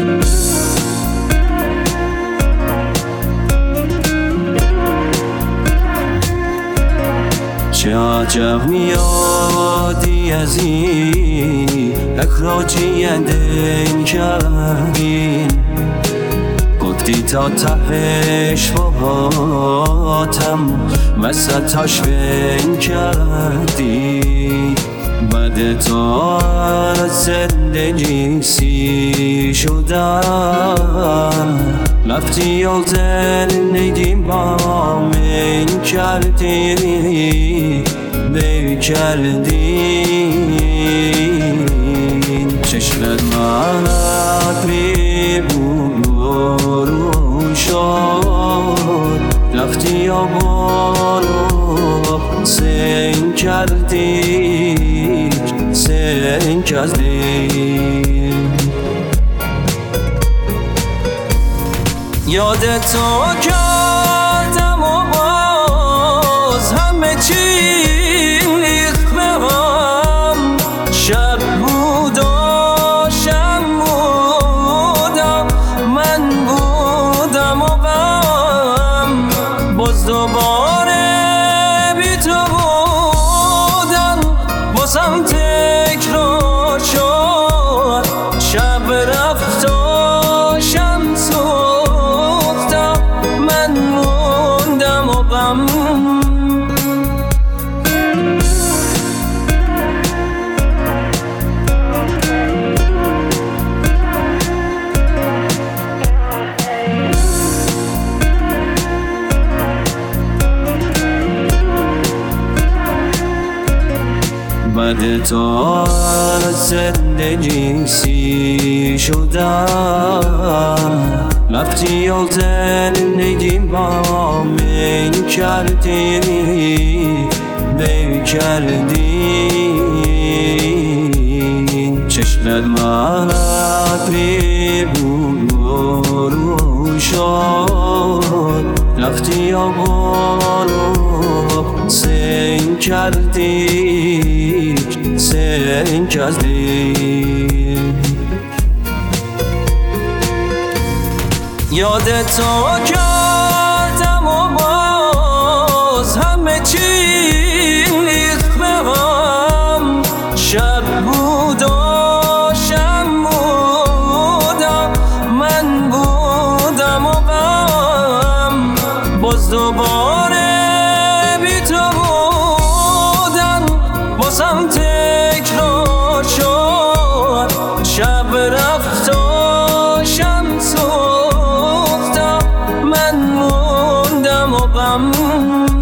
چه عجب میادی از این اخراجی دین کردی، گفتی تا تهش باهاتم وسطش بین کردی. بعد تو از زندگی سیر شدم، رفتی و زندگی با من کردی، بی کردی. چشمت من ابری برو شد، رفتی و بارو سین کردی، سین کردی. یادت تو کردم و باز همه چی ریخت به هم. شب بود و شب بودم، من بودم و غم، باز دوباره بی تو بودن بازم تکرار شد. شب رفت و شب سوختم، من موندم و غم. بعد تو از زندگی سیر شدم، رفتی و زندگی با من کردی، بی کردی. چشمت من ابری برو شد، رفتی و بارو سین کردی، سین کردی. یادت تو کردم و باز همه چی ریخت به هم. شب بود و شب بودم، من بودم و غم، باز دوباره بی تو بودن بازم تکرار شد. شب رفت و شب سوختم، من موندم و غم.